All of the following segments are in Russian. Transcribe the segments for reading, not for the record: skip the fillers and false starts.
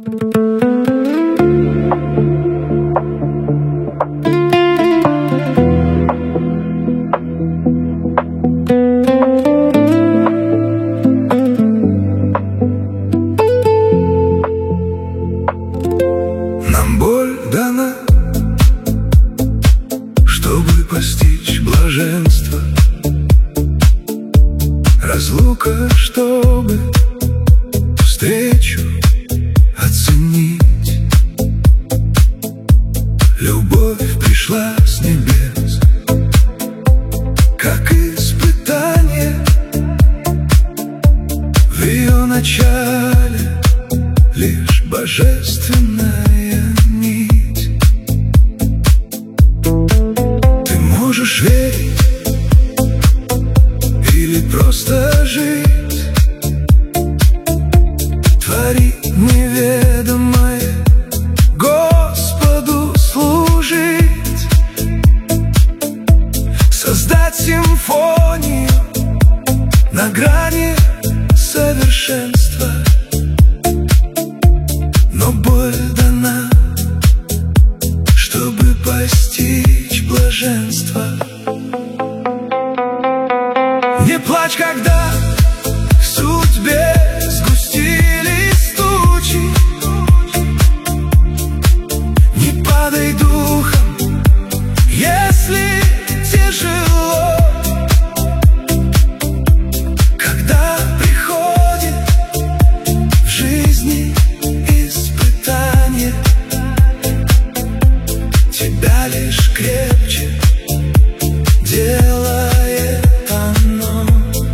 Нам боль дана, чтобы постичь блаженство, разлука, чтобы встречу оценить. Любовь пришла с небес, как испытание. В ее начале лишь божественная нить. Ты можешь верить или просто жить, твори неведомое, Господу служить, создать симфонию на грани совершенства. Но боль дана, чтобы постичь блаженство. Не плачь, когда в судьбе сгустились тучи, не падай духом, если тяжело. Когда приходит в жизни испытание, тебя лишь крепче делает оно.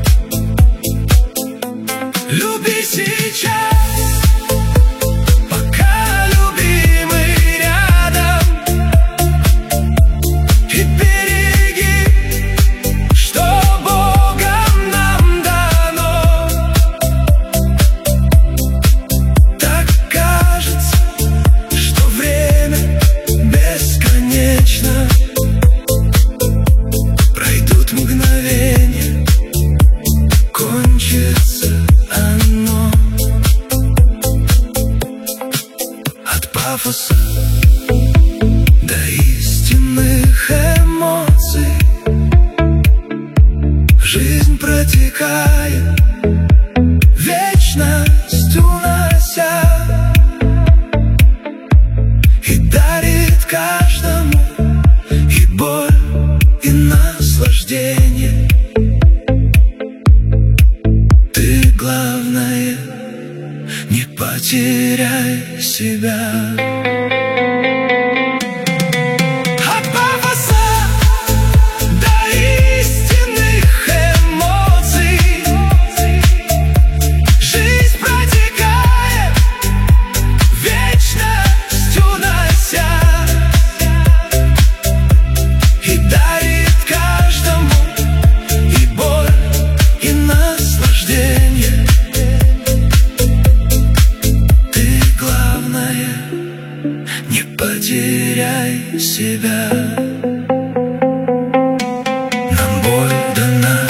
Люби сейчас, пока любимый рядом, и береги, что Богом нам дано. Так кажется, что время бесконечно, пройдут мгновения, кончится оно. От пафоса до истинных эмоций жизнь протекает, вечность унося, и дарит каждому и боль, и наслаждение. Ты, главное, не потеряй себя. От пафоса до истинных эмоций жизнь протекает, вечность унося, и дарит каждому и боль, и наслаждение. Ты, главное, не потеряй себя. Нам боль дана,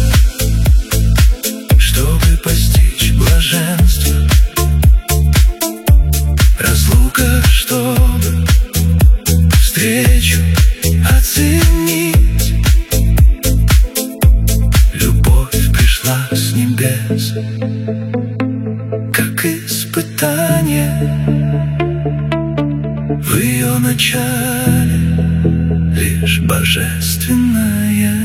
чтобы постичь блаженство, разлука, чтобы встречу оценить. Любовь пришла с небес, как испытание. В ее начале лишь божественная